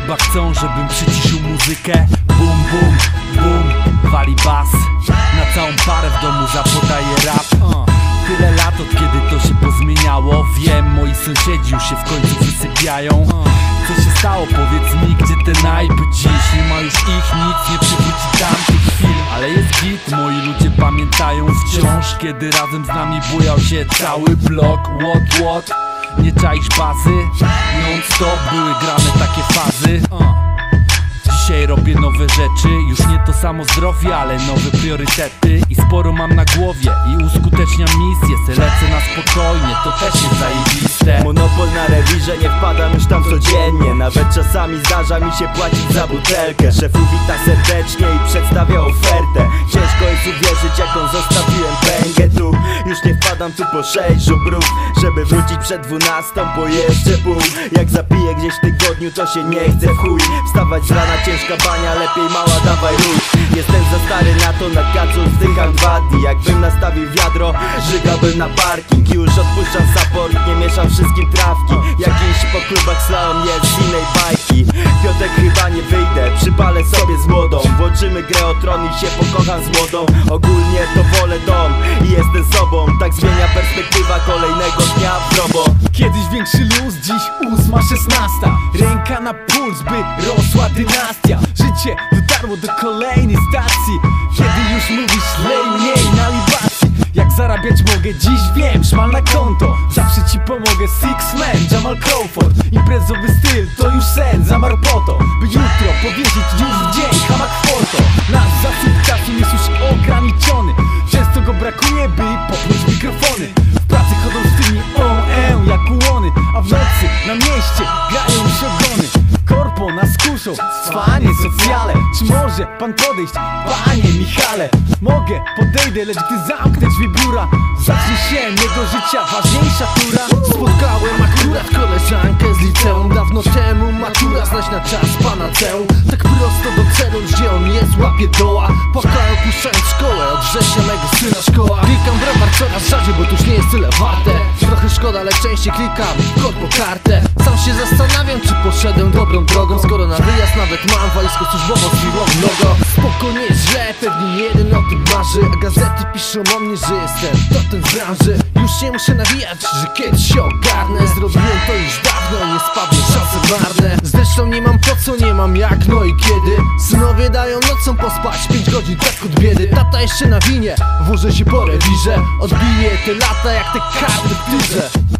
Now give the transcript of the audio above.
Chyba chcą, żebym przyciszył muzykę. Bum, bum, bum, wali bas. Na całą parę w domu zapodaje rap. Tyle lat od kiedy to się pozmieniało. Wiem, moi sąsiedzi już się w końcu wysypiają. Co się stało? Powiedz mi, gdzie te najby dziś? Nie ma już ich, nic nie przywróci tamtych chwil. Ale jest git, moi ludzie pamiętają wciąż, kiedy razem z nami bujał się cały blok. What? Nie czaisz bazy? Non-stop były grane takie fazy. Dzisiaj robię nowe rzeczy, już nie to samo zdrowie, ale nowe priorytety. I sporo mam na głowie i uskuteczniam misję. Se lecę na spokojnie, to też jest zajebiste. Monopol na rewirze, nie wpadam już tam codziennie. Nawet czasami zdarza mi się płacić za butelkę. Szefu wita serdecznie i przedstawia ofertę. Ciężko jest uwierzyć, jaką zostawiłem pęgę tu. Już nie wpadam tu po 6 żubrów, żeby wrócić przed 12 po jeszcze pół. Jak zapiję gdzieś w tygodniu, to się nie chce w chuj. Wstawać z rana ciężka bania, lepiej mała dawaj ruch. Jestem za stary na to, na kacu zdycham 2 dni. Jakbym nastawił wiadro, żygałbym na parking. Już odpuszczam support, nie mieszam wszystkim trawki. Jakiś po klubach slalom jest z innej bajki. Piątek chyba nie wyjdę, przypalę sobie z młodą. Włączymy grę o tron i się pokocham z młodą. Ogólnie to wolę dom i jestem sobą. Tak zmienia perspektywa kolejnego dnia w robo. Kiedyś większy luz, dziś 8:16. Ręka na puls, by rosła dynastia. Życie dotarło do kolejnej stacji, kiedy już mówisz lej mniej na libacji. Jak zarabiać mogę, dziś wiem, szmal na konto. Zawsze ci pomogę, Six Man, Jamal Crawford. Imprezowy styl to już sen, zamarł po to, by jutro powiedzieć już w dzień, hamak foto. Nasz zasób czasu jest już ograniczony. Często go brakuje, by popchnąć mikrofony. W pracy chodzą z tymi jak ułony, a w nocy na mieście grają siogony. Korpo nas kuszą, cwanie socjale. Czy może pan podejść, panie Michale? Mogę, podejdę, lecz gdy zamknę drzwi biura, zacznie się mego życia ważniejsza tura. Spotkałem akurat koleżankę z liceum. Dawno temu matura, znać na czas panaceum. Tak prosto do celu, gdzie on jest, łapie doła. Płakałem opuszczając szkołę, od września mego syna szkoła. Klikam browar coraz rzadziej, bo tu już nie jest tyle warte. Trochę szkoda, ale częściej klikam kod po kartę. Sam się zastanawiam, czy poszedłem dobrą drogą, skoro na wyjazd nawet mam walizko służbową z firmowym logo. Spoko, nie źle, pewnie jeden o tym marzy. A gazety piszą o mnie, że jestem totem w branży. Już nie muszę nawijać, że kiedyś się ogarnę. Zrobiłem to już dawno, nie spadły szanse marne. Zresztą nie mam po co, nie mam jak, no i kiedy. Synowie dają nocą pospać 5 godzin tak od biedy. Tata jeszcze na winie, włożę się po rewirze. Odbiję te lata jak te karty w tyrze.